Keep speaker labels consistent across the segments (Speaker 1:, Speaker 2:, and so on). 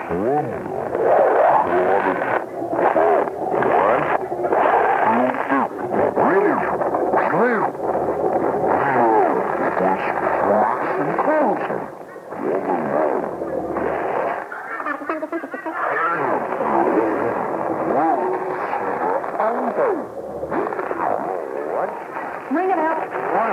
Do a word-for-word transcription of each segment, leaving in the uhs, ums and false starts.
Speaker 1: Ring it out.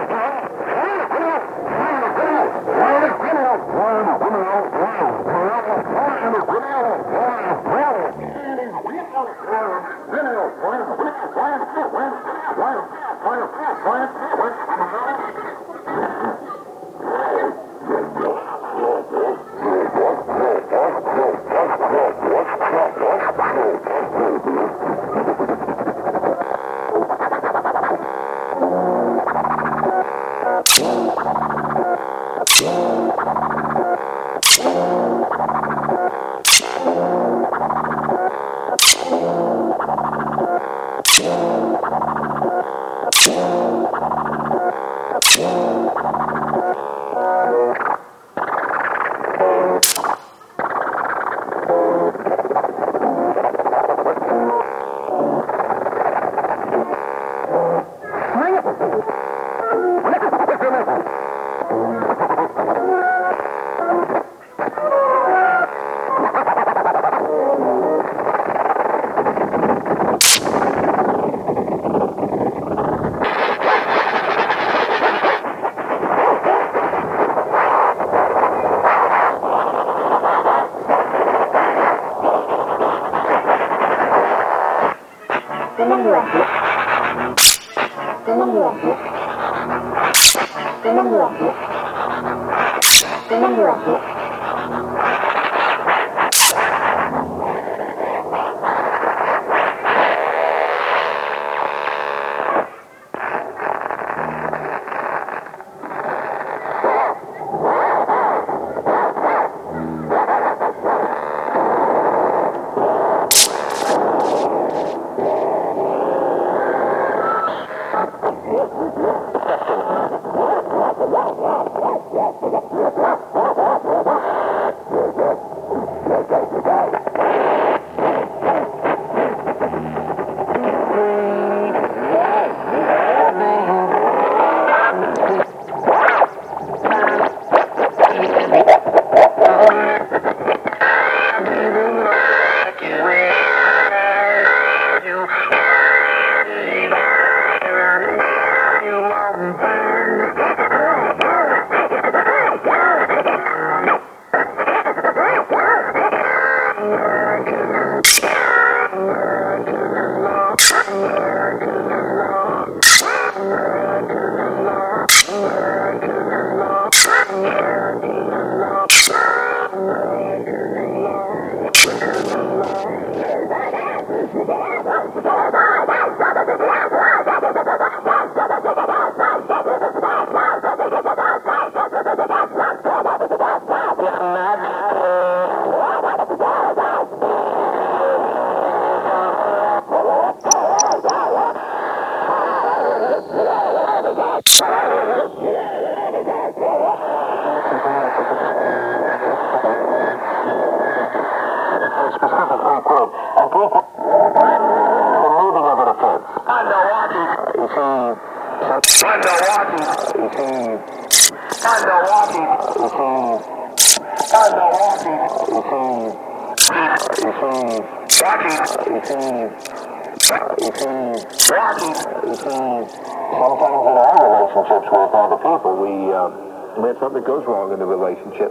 Speaker 2: Something goes wrong in the relationship.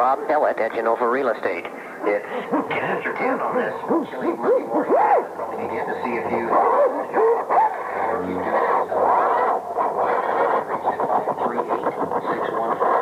Speaker 3: Rob Ellett at Genova Real Estate. It's ten after ten on this chilly Monday morning. Rolling again to see if you... Or you do three eight six one four.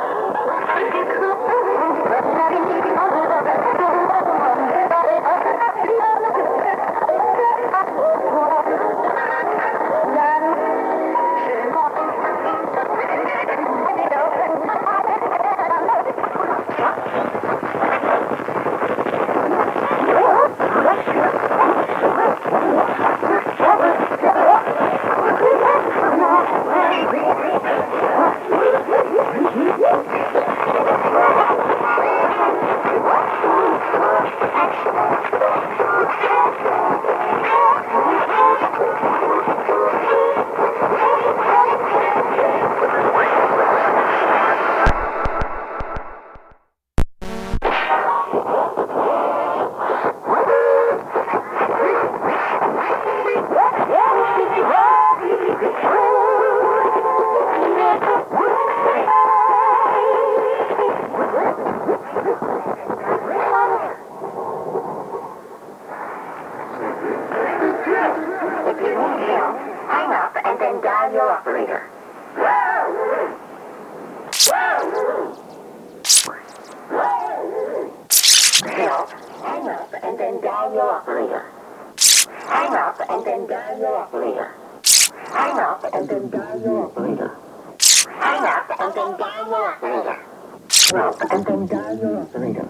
Speaker 1: Hang up and then dial your operator. Help. Hang up and then dial your operator. Hang up and then dial your operator. Hang up and then dial your operator. Hang up and then dial your operator. Hang up and then dial your operator.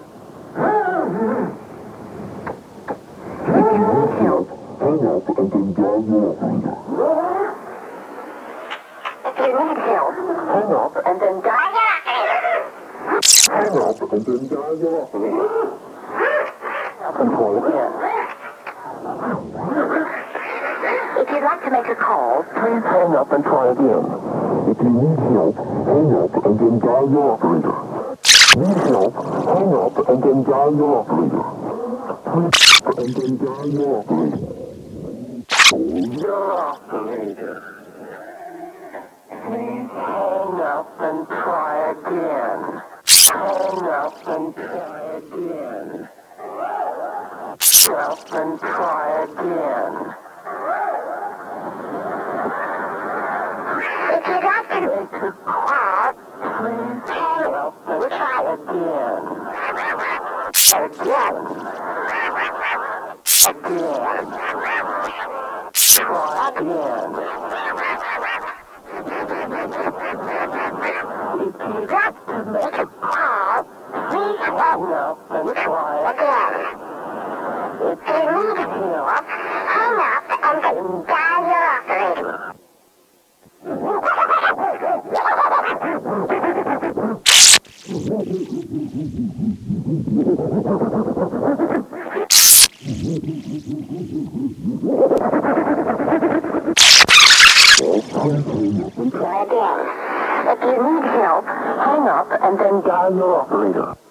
Speaker 1: If you need help, hang up and then dial your operator. If you need help, hang up and then dial your operator. Hang up and then dial your operator. And call again. If you'd like to make a call, please hang up and try again. If you need help, hang up and then dial your operator. Need help, hang up and then dial your operator. Please and then dial your operator. Your operator. Please hang up and try again. Hang up and try again. Hang up and try again. If you'd like to make a call, please hang up and try again. Again. Again. Try again. If you'd like to make a call, please hang up and try again. If you need help, hang up and then dial your operator. Try again. If you need help, hang up and then dial your operator.